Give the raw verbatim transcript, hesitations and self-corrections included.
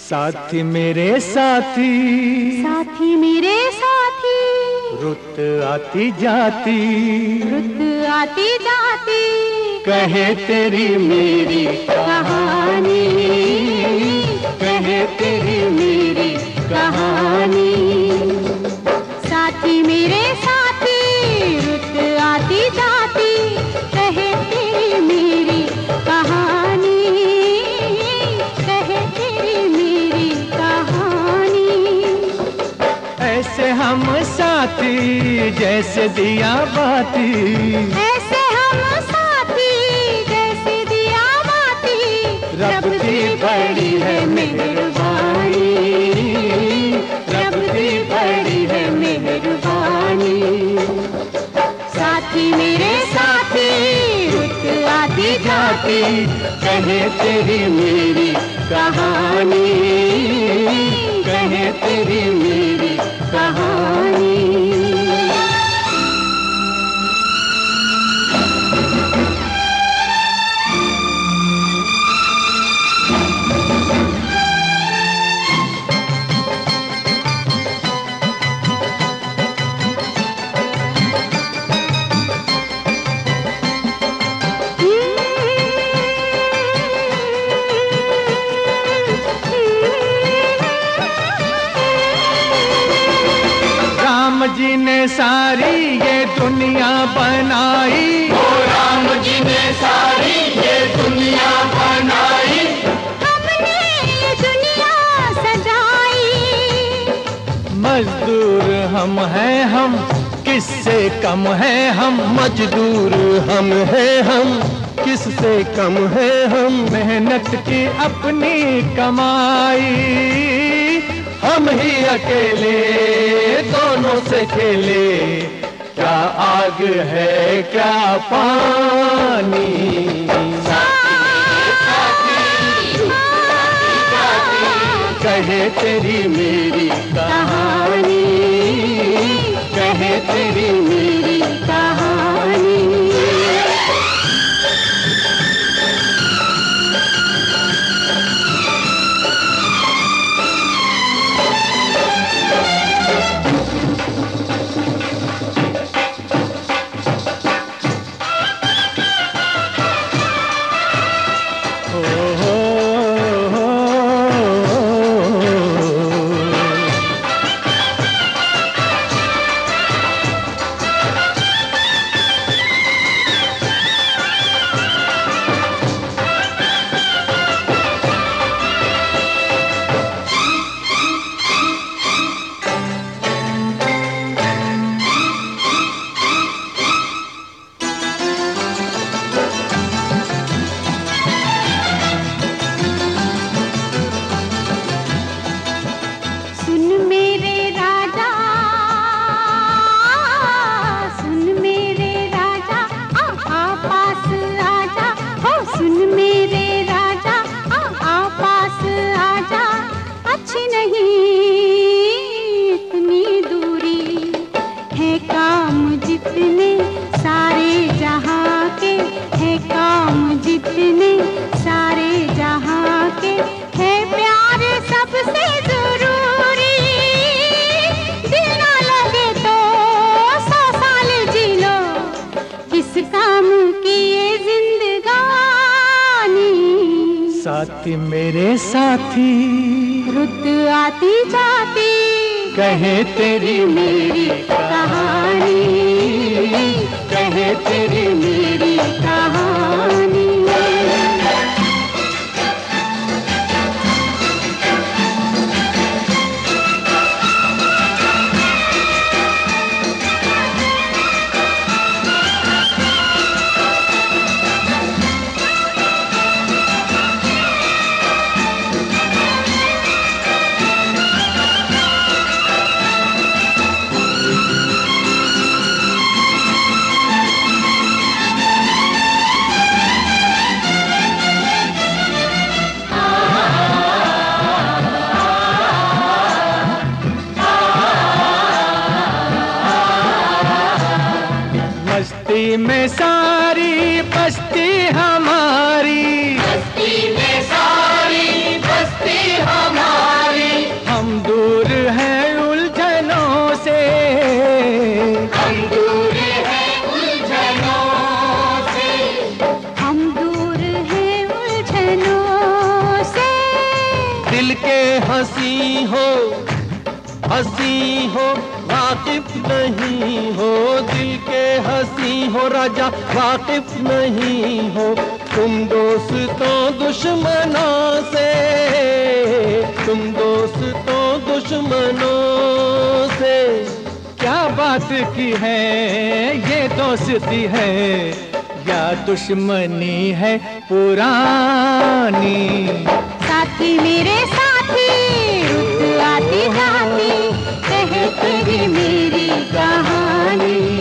साथी मेरे साथी, साथी मेरे साथी, रुत आती जाती, रुत आती जाती, कहे तेरी मेरी कहानी, कहे तेरी मेरी कहानी। साथी मेरे साथी, रुत आती जाती, कहे तेरी मेरी कहानी, कहे तेरी मेरी कहानी। ऐसे हम साथी जैसे दिया बाती, ऐसे हम साथी जैसे दिया बाती, रब की बड़ी है मेहरबानी, रब की बड़ी है मेहरबानी। साथी मेरे साथी, रुत आती जाती, कहे तेरी मेरी कहानी, कहे तेरी मेरी कहानी। राम जी ने सारी ये दुनिया बनाई, ओ राम जी ने सारी ये दुनिया बनाई, हमने ये दुनिया सजाई। मजदूर हम हैं हम, किससे कम है हम, मजदूर हम हैं हम, किससे कम है हम। मेहनत की अपनी कमाई, हम ही अकेले दोनों से खेले, क्या आग है क्या पानी। कहे तेरी मेरी कहानी, कहे तेरी मेरी कहानी। साथी मेरे साथी, रुत आती जाती, कहे तेरी मेरी कहानी, कहे तेरी मेरी कहानी। बस्ती में सारी बस्ती हमारी, बस्ती में सारी बस्ती हमारी। हम दूर हैं उलझनों से, हम दूर हैं उलझनों से, हम दूर हैं उलझनों से। दिल के हंसी हो हंसी हो वाकिफ नहीं हो, दिल के हंसी हो राजा वाकिफ नहीं हो। तुम दोस्तों दुश्मनों से, तुम दोस्तों दुश्मनों से। क्या बात की है ये दोस्ती है या दुश्मनी है पुरानी। साथी मेरे साथी रुत आती जाती कहते ही मेरी कहानी।